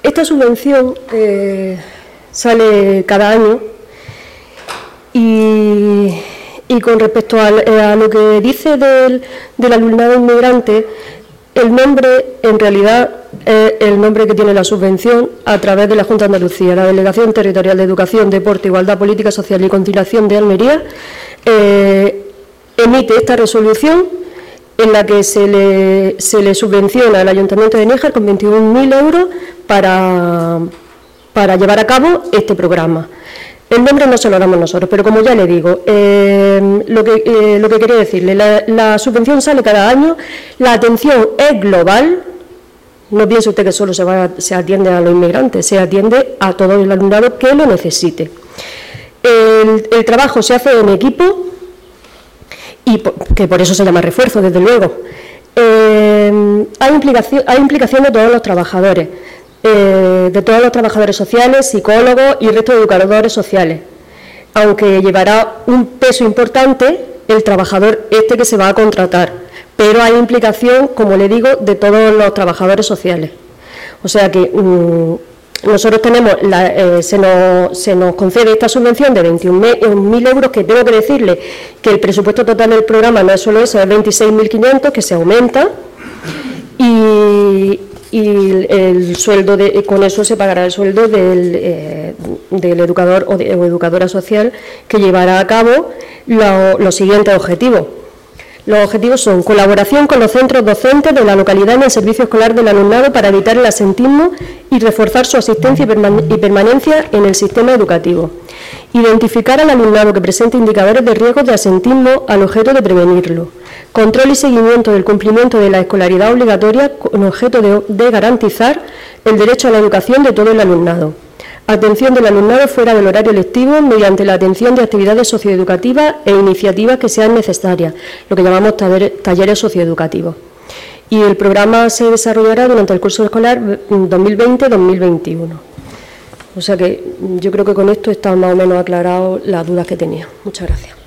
Esta subvención sale cada año y con respecto a lo que dice del alumnado inmigrante, el nombre en realidad es el nombre que tiene la subvención a través de la Junta de Andalucía, la Delegación Territorial de Educación, Deporte, Igualdad, Política Social y Conciliación de Almería, emite esta resolución en la que se le subvenciona al Ayuntamiento de Níjar con 21.000 euros para llevar a cabo este programa. El nombre no se lo damos nosotros, pero como ya le digo, lo que quería decirle, la subvención sale cada año, la atención es global, no piense usted que solo se atiende a los inmigrantes, se atiende a todo el alumnado que lo necesite. El trabajo se hace en equipo, y que por eso se llama refuerzo, desde luego. Hay implicación de todos los trabajadores. De todos los trabajadores sociales, psicólogos y resto de educadores sociales, aunque llevará un peso importante el trabajador que se va a contratar, pero hay implicación, como le digo, de todos los trabajadores sociales. O sea que nosotros tenemos, se nos concede esta subvención de 21.000 euros, que tengo que decirle que el presupuesto total del programa no es solo eso, es 26.500, que se aumenta, y el sueldo con eso se pagará el sueldo del educador o educadora social que llevará a cabo los siguientes objetivos. Los objetivos son colaboración con los centros docentes de la localidad en el servicio escolar del alumnado para evitar el absentismo y reforzar su asistencia y permanencia en el sistema educativo. Identificar al alumnado que presente indicadores de riesgo de absentismo al objeto de prevenirlo. Control y seguimiento del cumplimiento de la escolaridad obligatoria con objeto de garantizar el derecho a la educación de todo el alumnado. Atención del alumnado fuera del horario lectivo mediante la atención de actividades socioeducativas e iniciativas que sean necesarias, lo que llamamos talleres socioeducativos. Y el programa se desarrollará durante el curso escolar 2020-2021. O sea que yo creo que con esto está más o menos aclarado las dudas que tenía. Muchas gracias.